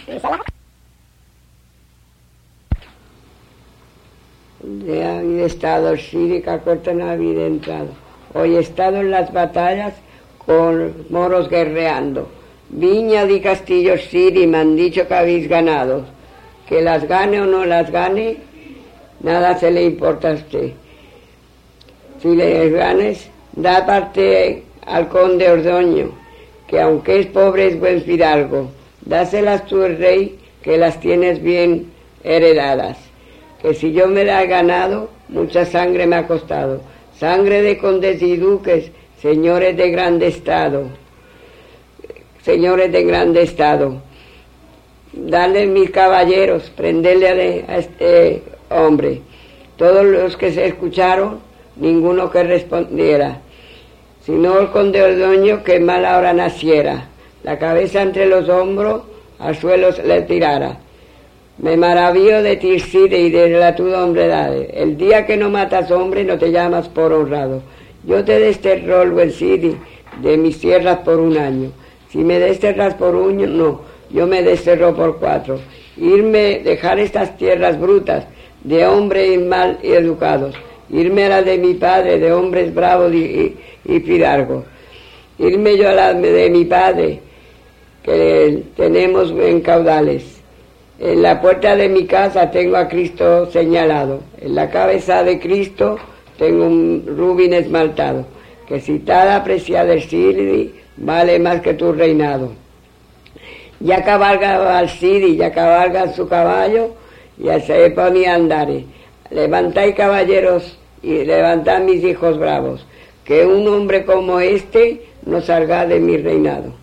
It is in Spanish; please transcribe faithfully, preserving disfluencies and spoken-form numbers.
De haber estado Sírica corta no había entrado. Hoy he estado en las batallas con moros guerreando. Viña de Castillo Siri me han dicho que habéis ganado. Que las gane o no las gane, nada se le importa a usted. Si le ganes, da parte al conde Ordoño, que aunque es pobre es buen fidalgo. Dáselas tú, el rey, que las tienes bien heredadas. Que si yo me la he ganado, mucha sangre me ha costado. Sangre de condes y duques, señores de grande estado. Señores de grande estado. Dale mis caballeros, prenderle a este hombre. Todos los que se escucharon, ninguno que respondiera. Sino el conde Ordoño, que mala hora naciera. La cabeza entre los hombros, al suelo se le tirara. Me maravillo de ti, Cide, y de la tu hombredad. El día que no matas hombre, no te llamas por honrado. Yo te desterro el buen Cide de mis tierras por un año. Si me desterras por uno, no, yo me desterro por cuatro. Irme, dejar estas tierras brutas, de hombres mal educados. Irme a la de mi padre, de hombres bravos y, y, y fidalgos. Irme yo a la de mi padre, que tenemos en caudales. En la puerta de mi casa tengo a Cristo señalado. En la cabeza de Cristo tengo un rubín esmaltado. Que si tal apreciada el Cidi, vale más que tu reinado. Ya cabalga al Cidi, ya cabalga su caballo, ya se ponía a andar. Levantáis caballeros y levantad mis hijos bravos, que un hombre como este no salga de mi reinado.